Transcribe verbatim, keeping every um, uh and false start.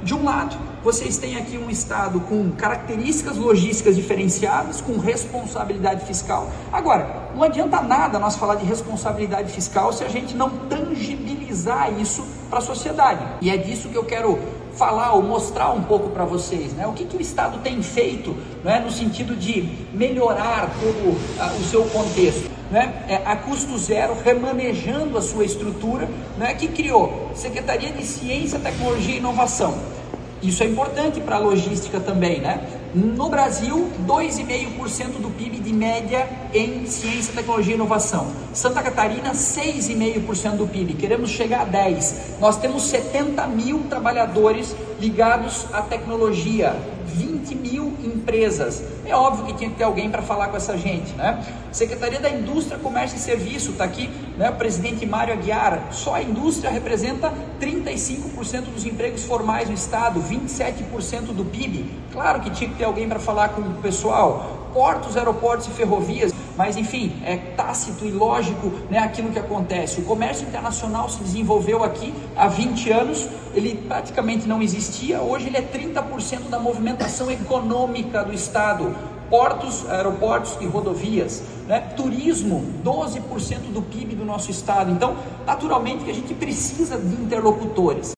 De um lado, vocês têm aqui um estado com características logísticas diferenciadas, com responsabilidade fiscal. Agora, não adianta nada nós falar de responsabilidade fiscal se a gente não tangibilizar isso para a sociedade. E é disso que eu quero falar ou mostrar um pouco para vocês, né? O que, que o Estado tem feito, né, no sentido de melhorar todo uh, o seu contexto, né? É, a custo zero, remanejando a sua estrutura, né, que criou Secretaria de Ciência, Tecnologia e Inovação. Isso é importante para a logística também, né? No Brasil, dois vírgula cinco por cento do P I B de média em ciência, tecnologia e inovação. Santa Catarina, seis vírgula cinco por cento do P I B. Queremos chegar a dez por cento. Nós temos setenta mil trabalhadores ligados à tecnologia, vinte mil empresas. É óbvio que tinha que ter alguém para falar com essa gente, né? Secretaria da Indústria, Comércio e Serviço, está aqui, né? O presidente Mário Aguiar. Só a indústria representa trinta e cinco por cento dos empregos formais no estado, vinte e sete por cento do P I B. Claro que tinha que ter alguém para falar com o pessoal. Portos, aeroportos e ferrovias, mas enfim, é tácito e lógico, né, aquilo que acontece. O comércio internacional se desenvolveu aqui há vinte anos, ele praticamente não existia, hoje ele é trinta por cento da movimentação econômica do estado. Portos, aeroportos e rodovias, né? Turismo, doze por cento do P I B do nosso estado. Então, naturalmente que a gente precisa de interlocutores.